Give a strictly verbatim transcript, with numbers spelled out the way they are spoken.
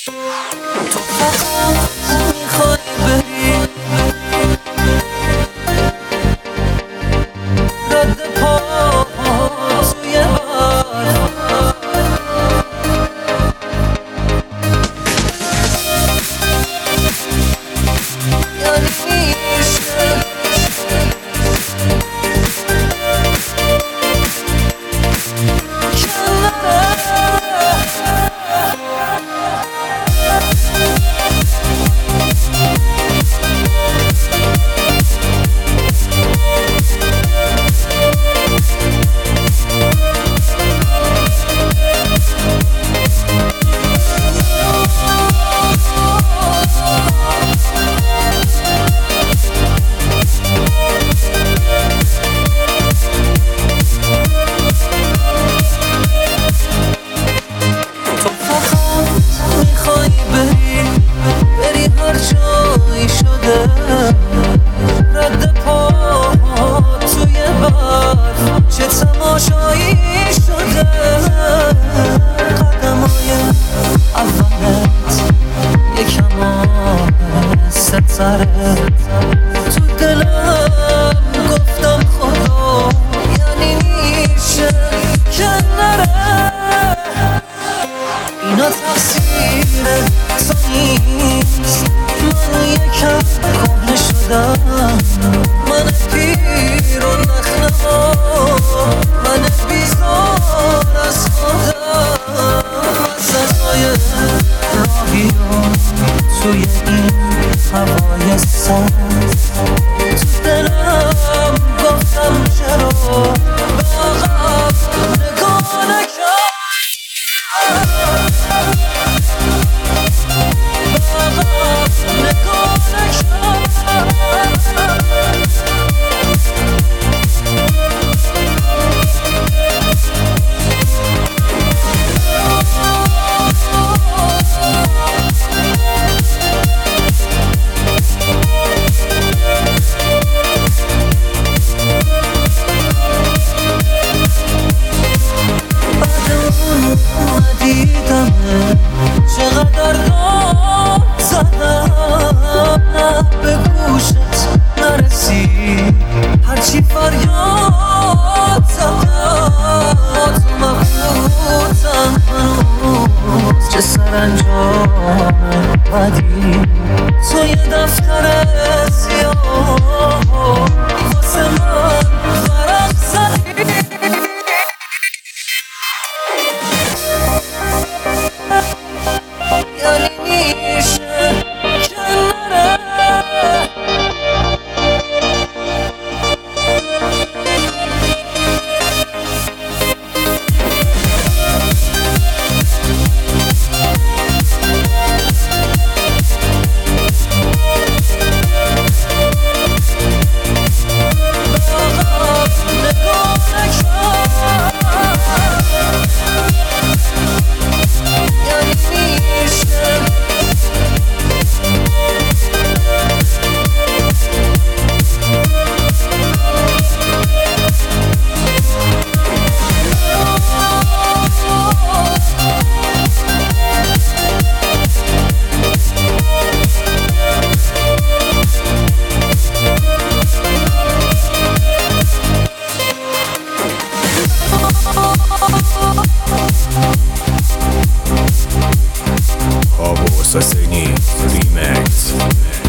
تو فقط میخوای بری رد پا توی برف، یعنی میشه رد پا توی برف، چه تماشایی شده قدمای اولت، یکم ستره تو دلم گفتم خدا یعنی میشه که نره، اینا تقصیر تو نیست، من یکم کهنه شدم، من پیر و نخنما، من بیزار از خودم، مزدهای راهی رو توی این هوای سرد، تو دلم گفتم چرا به عقب نگاه نکرد، چقدر داد زدم نه به گوشت نرسید، هرچی فریاد زدم تو مبهوتم هنوز، چه سرانجام بدی توی دفتر سیاه واسه من ورق زدی، یعنی میشه که نره Saseni Remix